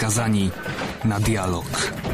Skazani na dialog.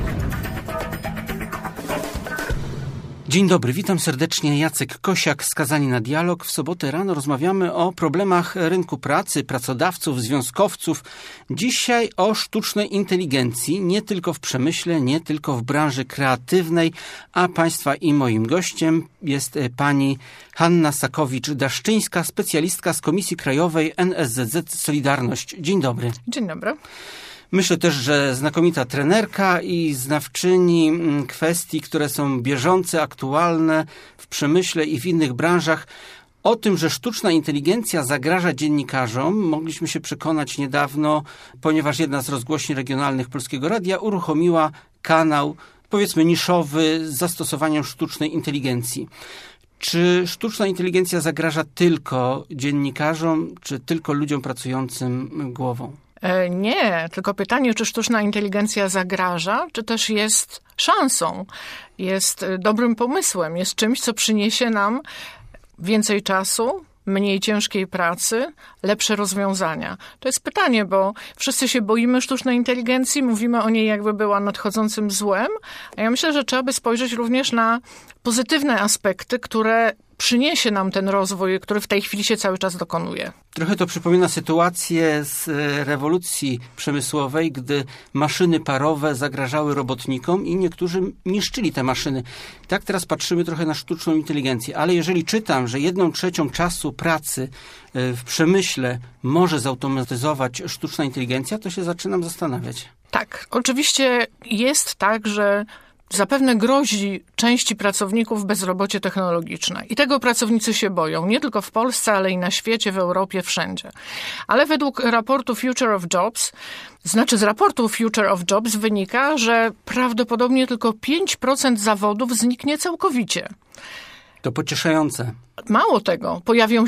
Dzień dobry, witam serdecznie. Jacek Kosiak, Skazani na dialog. W sobotę rano rozmawiamy o problemach rynku pracy, pracodawców, związkowców. Dzisiaj o sztucznej inteligencji, nie tylko w przemyśle, nie tylko w branży kreatywnej, a Państwa i moim gościem jest pani Hanna Sakowicz-Daszczyńska, specjalistka z Komisji Krajowej NSZZ Solidarność. Dzień dobry. Dzień dobry. Myślę też, że znakomita trenerka i znawczyni kwestii, które są bieżące, aktualne w przemyśle i w innych branżach. O tym, że sztuczna inteligencja zagraża dziennikarzom, mogliśmy się przekonać niedawno, ponieważ jedna z rozgłośni regionalnych Polskiego Radia uruchomiła kanał, powiedzmy niszowy, z zastosowaniem sztucznej inteligencji. Czy sztuczna inteligencja zagraża tylko dziennikarzom, czy tylko ludziom pracującym głową? Nie, tylko pytanie, czy sztuczna inteligencja zagraża, czy też jest szansą, jest dobrym pomysłem, jest czymś, co przyniesie nam więcej czasu, mniej ciężkiej pracy, lepsze rozwiązania. To jest pytanie, bo wszyscy się boimy sztucznej inteligencji, mówimy o niej jakby była nadchodzącym złem, a ja myślę, że trzeba by spojrzeć również na pozytywne aspekty, które przyniesie nam ten rozwój, który w tej chwili się cały czas dokonuje. Trochę to przypomina sytuację z rewolucji przemysłowej, gdy maszyny parowe zagrażały robotnikom i niektórzy niszczyli te maszyny. Tak teraz patrzymy trochę na sztuczną inteligencję, ale jeżeli czytam, że 1/3 czasu pracy w przemyśle może zautomatyzować sztuczna inteligencja, to się zaczynam zastanawiać. Tak, oczywiście jest tak, że zapewne grozi części pracowników bezrobocie technologiczne. I tego pracownicy się boją. Nie tylko w Polsce, ale i na świecie, w Europie, wszędzie. Ale według raportu Future of Jobs, z raportu Future of Jobs wynika, że prawdopodobnie tylko 5% zawodów zniknie całkowicie. To pocieszające. Mało tego,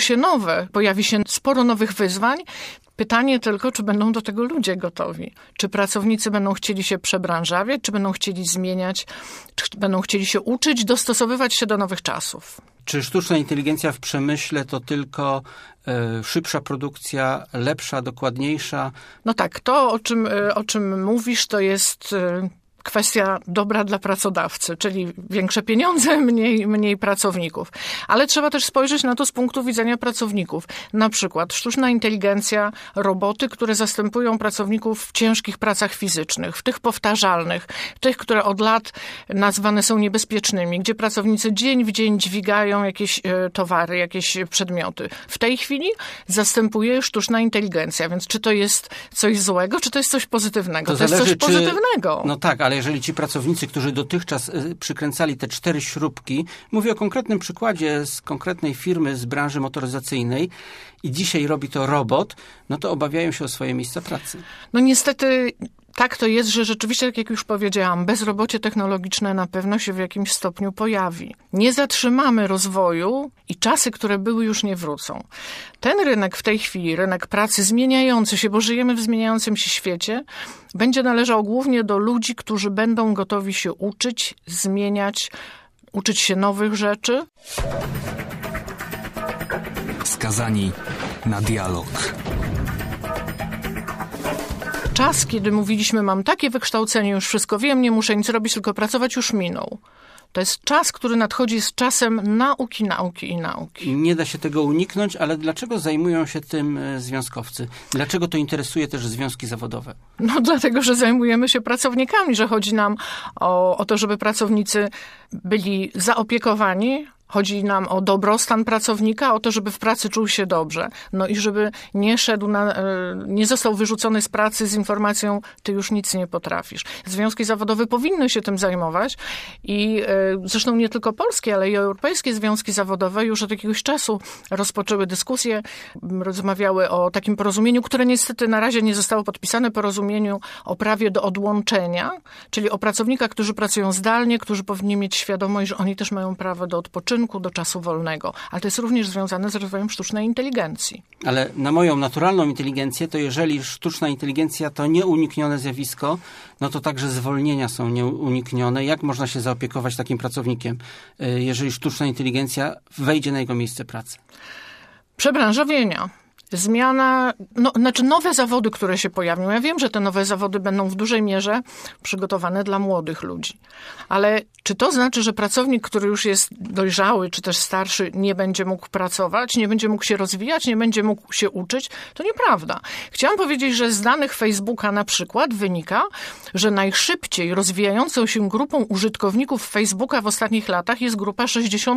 pojawi się sporo nowych wyzwań. Pytanie tylko, czy będą do tego ludzie gotowi? Czy pracownicy będą chcieli się przebranżawiać, czy będą chcieli zmieniać, czy będą chcieli się uczyć, dostosowywać się do nowych czasów? Czy sztuczna inteligencja w przemyśle to tylko szybsza produkcja, lepsza, dokładniejsza? No tak, to o czym mówisz, to jest kwestia dobra dla pracodawcy, czyli większe pieniądze, mniej pracowników. Ale trzeba też spojrzeć na to z punktu widzenia pracowników. Na przykład sztuczna inteligencja, roboty, które zastępują pracowników w ciężkich pracach fizycznych, w tych powtarzalnych, tych, które od lat nazwane są niebezpiecznymi, gdzie pracownicy dzień w dzień dźwigają jakieś towary, jakieś przedmioty. W tej chwili zastępuje sztuczna inteligencja, więc czy to jest coś złego, czy to jest coś pozytywnego? To jest coś pozytywnego. No tak, ale jeżeli ci pracownicy, którzy dotychczas przykręcali te 4 śrubki, mówię o konkretnym przykładzie z konkretnej firmy z branży motoryzacyjnej i dzisiaj robi to robot, no to obawiają się o swoje miejsca pracy. No niestety tak to jest, że rzeczywiście, tak jak już powiedziałam, bezrobocie technologiczne na pewno się w jakimś stopniu pojawi. Nie zatrzymamy rozwoju i czasy, które były, już nie wrócą. Ten rynek w tej chwili, rynek pracy zmieniający się, bo żyjemy w zmieniającym się świecie, będzie należał głównie do ludzi, którzy będą gotowi się uczyć, zmieniać, uczyć się nowych rzeczy. Skazani na dialog. Czas, kiedy mówiliśmy, mam takie wykształcenie, już wszystko wiem, nie muszę nic robić, tylko pracować, już minął. To jest czas, który nadchodzi z czasem nauki. Nie da się tego uniknąć, ale dlaczego zajmują się tym związkowcy? Dlaczego to interesuje też związki zawodowe? No dlatego, że zajmujemy się pracownikami, że chodzi nam o to, żeby pracownicy byli zaopiekowani. Chodzi nam o dobrostan pracownika, o to, żeby w pracy czuł się dobrze. No i żeby nie został wyrzucony z pracy z informacją, ty już nic nie potrafisz. Związki zawodowe powinny się tym zajmować i zresztą nie tylko polskie, ale i europejskie związki zawodowe już od jakiegoś czasu rozpoczęły dyskusje, rozmawiały o takim porozumieniu, które niestety na razie nie zostało podpisane, porozumieniu o prawie do odłączenia, czyli o pracownikach, którzy pracują zdalnie, którzy powinni mieć świadomość, że oni też mają prawo do odpoczynku, do czasu wolnego. Ale to jest również związane z rozwojem sztucznej inteligencji. Ale na moją naturalną inteligencję, to jeżeli sztuczna inteligencja to nieuniknione zjawisko, no to także zwolnienia są nieuniknione. Jak można się zaopiekować takim pracownikiem, jeżeli sztuczna inteligencja wejdzie na jego miejsce pracy? Przebranżowienia. zmiana, nowe zawody, które się pojawią. Ja wiem, że te nowe zawody będą w dużej mierze przygotowane dla młodych ludzi. Ale czy to znaczy, że pracownik, który już jest dojrzały, czy też starszy, nie będzie mógł pracować, nie będzie mógł się rozwijać, nie będzie mógł się uczyć? To nieprawda. Chciałam powiedzieć, że z danych Facebooka na przykład wynika, że najszybciej rozwijającą się grupą użytkowników Facebooka w ostatnich latach jest grupa 60+.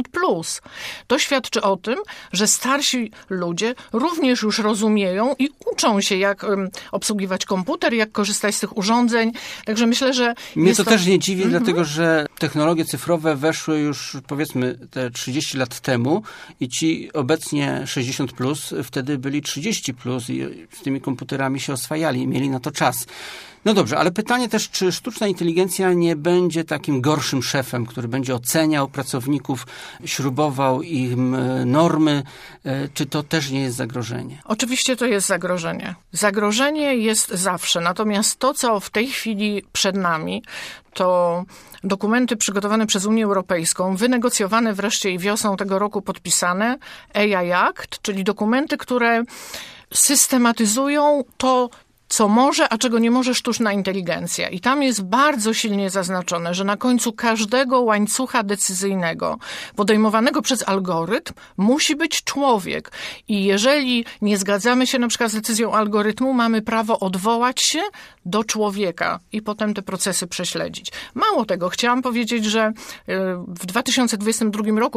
To świadczy o tym, że starsi ludzie również już rozumieją i uczą się, jak obsługiwać komputer, jak korzystać z tych urządzeń. Także myślę, że... Mnie to też nie dziwi, dlatego że technologie cyfrowe weszły już, powiedzmy, te 30 lat temu i ci obecnie 60+, wtedy byli 30+ i z tymi komputerami się oswajali, mieli na to czas. No dobrze, ale pytanie też, czy sztuczna inteligencja nie będzie takim gorszym szefem, który będzie oceniał pracowników, śrubował im normy, czy to też nie jest zagrożenie? Oczywiście to jest zagrożenie. Zagrożenie jest zawsze, natomiast to, co w tej chwili przed nami, to dokumenty przygotowane przez Unię Europejską, wynegocjowane wreszcie i wiosną tego roku podpisane, AI Act, czyli dokumenty, które systematyzują to, co może, a czego nie może sztuczna inteligencja. I tam jest bardzo silnie zaznaczone, że na końcu każdego łańcucha decyzyjnego podejmowanego przez algorytm musi być człowiek. I jeżeli nie zgadzamy się na przykład z decyzją algorytmu, mamy prawo odwołać się do człowieka i potem te procesy prześledzić. Mało tego, chciałam powiedzieć, że w 2022 roku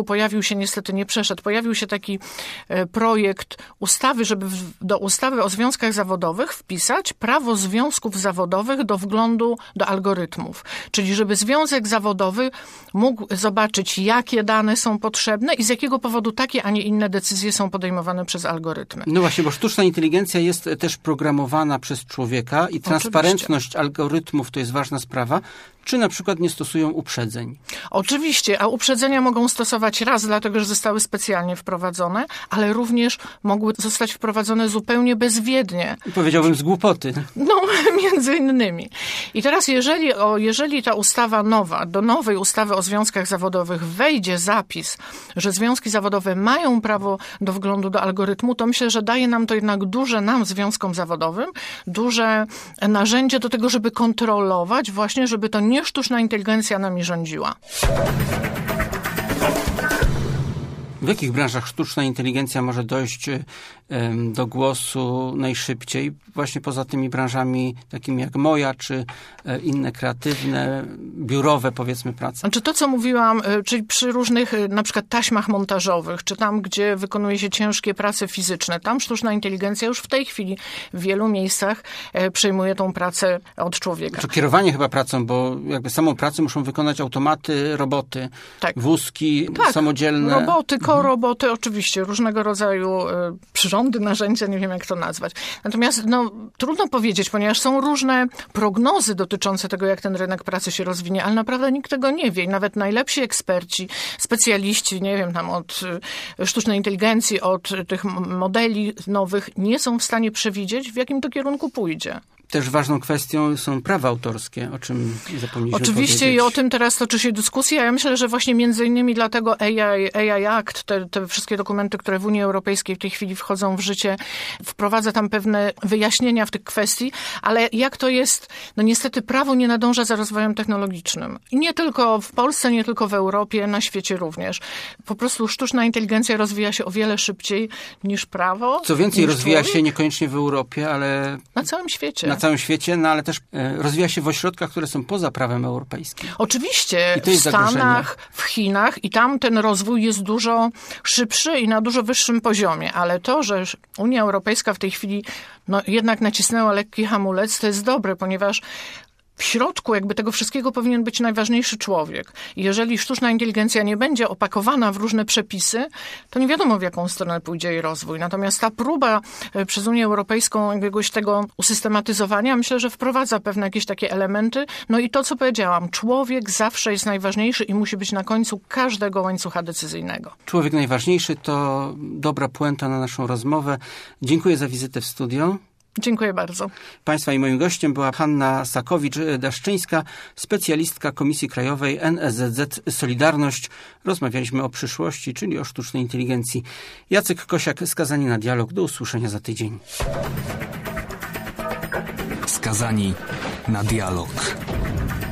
pojawił się taki projekt ustawy, żeby do ustawy o związkach zawodowych wpisać prawo związków zawodowych do wglądu do algorytmów. Czyli żeby związek zawodowy mógł zobaczyć, jakie dane są potrzebne i z jakiego powodu takie, a nie inne decyzje są podejmowane przez algorytmy. No właśnie, bo sztuczna inteligencja jest też programowana przez człowieka i transparentność algorytmów to jest ważna sprawa. Czy na przykład nie stosują uprzedzeń? Oczywiście, a uprzedzenia mogą stosować raz, dlatego że zostały specjalnie wprowadzone, ale również mogły zostać wprowadzone zupełnie bezwiednie. Powiedziałbym z głupoty. No, między innymi. I teraz jeżeli ta ustawa nowa, do nowej ustawy o związkach zawodowych wejdzie zapis, że związki zawodowe mają prawo do wglądu do algorytmu, to myślę, że daje nam to jednak związkom zawodowym, duże narzędzie do tego, żeby kontrolować właśnie, żeby to nie sztuczna inteligencja nami rządziła. W jakich branżach sztuczna inteligencja może dojść do głosu najszybciej? Właśnie poza tymi branżami takimi jak moja, czy inne kreatywne, biurowe, powiedzmy, prace. Znaczy to, co mówiłam, czyli przy różnych na przykład taśmach montażowych, czy tam, gdzie wykonuje się ciężkie prace fizyczne, tam sztuczna inteligencja już w tej chwili w wielu miejscach przejmuje tą pracę od człowieka. Czy kierowanie chyba pracą, bo jakby samą pracę muszą wykonać automaty, roboty, wózki samodzielne. Roboty, roboty, oczywiście, różnego rodzaju przyrządy, narzędzia, nie wiem jak to nazwać. Natomiast trudno powiedzieć, ponieważ są różne prognozy dotyczące tego, jak ten rynek pracy się rozwinie, ale naprawdę nikt tego nie wie. I nawet najlepsi eksperci, specjaliści, nie wiem, tam od sztucznej inteligencji, od tych modeli nowych, nie są w stanie przewidzieć, w jakim to kierunku pójdzie. Też ważną kwestią są prawa autorskie, o czym zapomnieliśmy Oczywiście powiedzieć. I o tym teraz toczy się dyskusja. Ja myślę, że właśnie między innymi dlatego AI Act, te wszystkie dokumenty, które w Unii Europejskiej w tej chwili wchodzą w życie, wprowadza tam pewne wyjaśnienia w tych kwestii, ale jak to jest, niestety prawo nie nadąża za rozwojem technologicznym. I nie tylko w Polsce, nie tylko w Europie, na świecie również. Po prostu sztuczna inteligencja rozwija się o wiele szybciej niż prawo. Co więcej, rozwija się niekoniecznie w Europie, ale... Na całym świecie. Na całym świecie, ale też rozwija się w ośrodkach, które są poza prawem europejskim. Oczywiście, w Stanach, w Chinach i tam ten rozwój jest dużo szybszy i na dużo wyższym poziomie, ale to, że Unia Europejska w tej chwili jednak nacisnęła lekki hamulec, to jest dobre, ponieważ w środku jakby tego wszystkiego powinien być najważniejszy człowiek. I jeżeli sztuczna inteligencja nie będzie opakowana w różne przepisy, to nie wiadomo, w jaką stronę pójdzie jej rozwój. Natomiast ta próba przez Unię Europejską jakiegoś tego usystematyzowania, myślę, że wprowadza pewne jakieś takie elementy. I to, co powiedziałam, człowiek zawsze jest najważniejszy i musi być na końcu każdego łańcucha decyzyjnego. Człowiek najważniejszy to dobra puenta na naszą rozmowę. Dziękuję za wizytę w studio. Dziękuję bardzo. Państwa i moim gościem była Hanna Sakowicz-Daszczyńska, specjalistka Komisji Krajowej NSZZ Solidarność. Rozmawialiśmy o przyszłości, czyli o sztucznej inteligencji. Jacek Kosiak, Skazani na dialog. Do usłyszenia za tydzień. Skazani na dialog.